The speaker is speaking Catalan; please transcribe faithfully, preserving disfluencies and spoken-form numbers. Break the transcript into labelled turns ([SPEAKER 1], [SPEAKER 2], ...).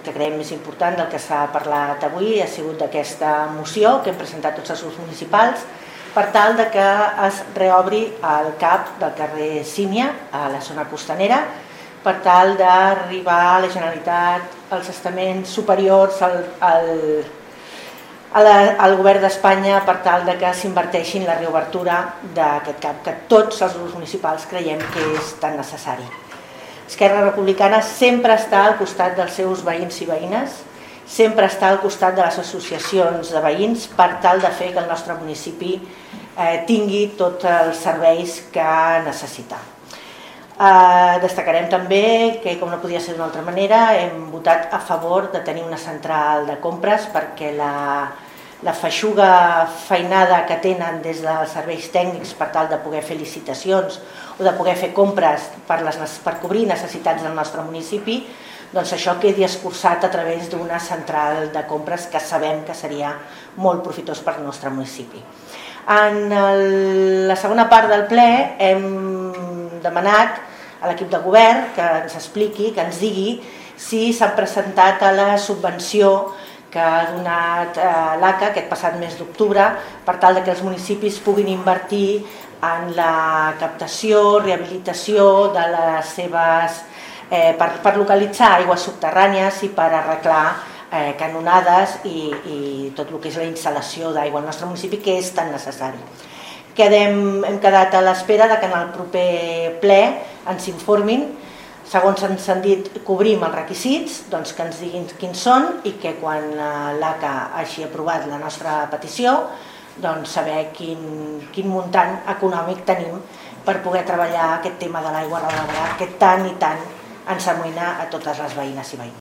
[SPEAKER 1] que creiem més important del que s'ha parlat avui ha sigut d'aquesta moció que hem presentat tots els grups municipals per tal de que es reobri el CAP del carrer Sínia a la zona costanera, per tal d'arribar a la Generalitat, als estaments superiors, al, al, a la, al govern d'Espanya, per tal de que s'inverteixi en la reobertura d'aquest CAP, que tots els grups municipals creiem que és tan necessari. Esquerra Republicana sempre està al costat dels seus veïns i veïnes, sempre està al costat de les associacions de veïns per tal de fer que el nostre municipi eh, tingui tots els serveis que necessita. Eh, destacarem també que, com no podia ser d'una altra manera, hem votat a favor de tenir una central de compres perquè la, la feixuga feinada que tenen des dels serveis tècnics per tal de poder fer licitacions o de poder fer compres per, les, per cobrir necessitats del nostre municipi, doncs això quedi escurçat a través d'una central de compres que sabem que seria molt profitós per al nostre municipi. En el, la segona part del ple hem demanat a l'equip de govern que ens expliqui, que ens digui si s'ha presentat a la subvenció que ha donat l'A C A aquest passat mes d'octubre per tal que els municipis puguin invertir en la captació, rehabilitació de les seves, eh, per, per localitzar aigües subterrànies i per arreglar eh, canonades i, i tot el que és la instal·lació d'aigua al nostre municipi, que és tan necessari. Quedem, hem quedat a l'espera que en el proper ple ens informin, segons ens han dit, cobrim els requisits, doncs que ens diguin quins són i que quan l'A C A hagi aprovat la nostra petició, doncs saber quin, quin muntant econòmic tenim per poder treballar aquest tema de l'aigua renovable que tant i tant ens amoïna a totes les veïnes i veïns.